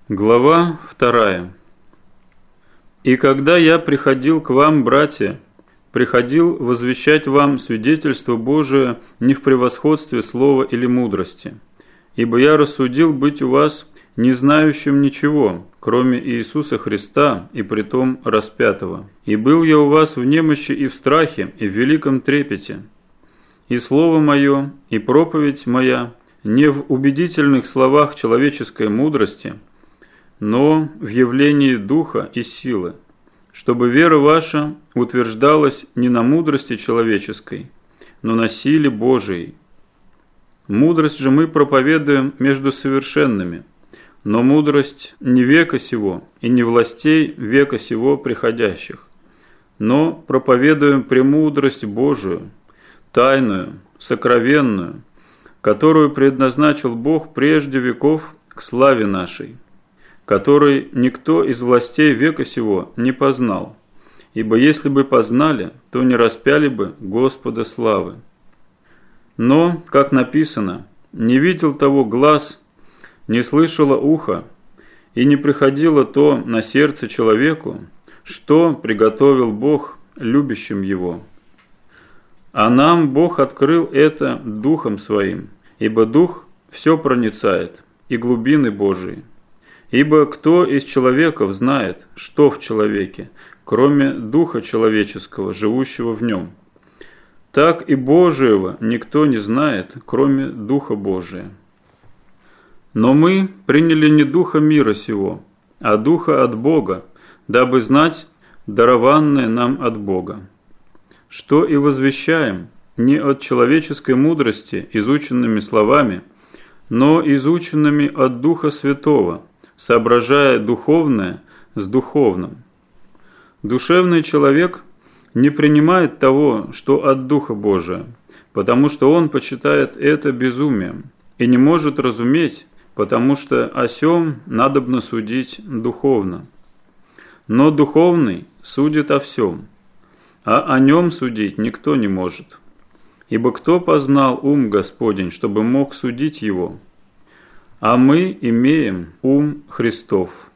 Глава 2. «И когда я приходил к вам, братья, приходил возвещать вам свидетельство Божие не в превосходстве слова или мудрости, ибо я рассудил быть у вас не знающим ничего, кроме Иисуса Христа и притом распятого. И был я у вас в немощи и в страхе, и в великом трепете. И слово мое, и проповедь моя не в убедительных словах человеческой мудрости, но в явлении Духа и силы, чтобы вера ваша утверждалась не на мудрости человеческой, но на силе Божией. Мудрость же мы проповедуем между совершенными, но мудрость не века сего и не властей века сего приходящих, но проповедуем премудрость Божию, тайную, сокровенную, которую предназначил Бог прежде веков к славе нашей, который никто из властей века сего не познал, ибо если бы познали, то не распяли бы Господа славы. Но, как написано, не видел того глаз, не слышало ухо, и не приходило то на сердце человеку, что приготовил Бог любящим его. А нам Бог открыл это Духом Своим, ибо Дух все проницает, и глубины Божии. Ибо кто из человеков знает, что в человеке, кроме Духа человеческого, живущего в нем? Так и Божиего никто не знает, кроме Духа Божия. Но мы приняли не Духа мира сего, а Духа от Бога, дабы знать дарованное нам от Бога. Что и возвещаем не от человеческой мудрости, изученными словами, но изученными от Духа Святого, соображая духовное с духовным. Душевный человек не принимает того, что от Духа Божия, потому что он почитает это безумием, и не может разуметь, потому что о сем надобно судить духовно. Но духовный судит о всем, а о нем судить никто не может. Ибо кто познал ум Господень, чтобы мог судить его? А мы имеем ум Христов».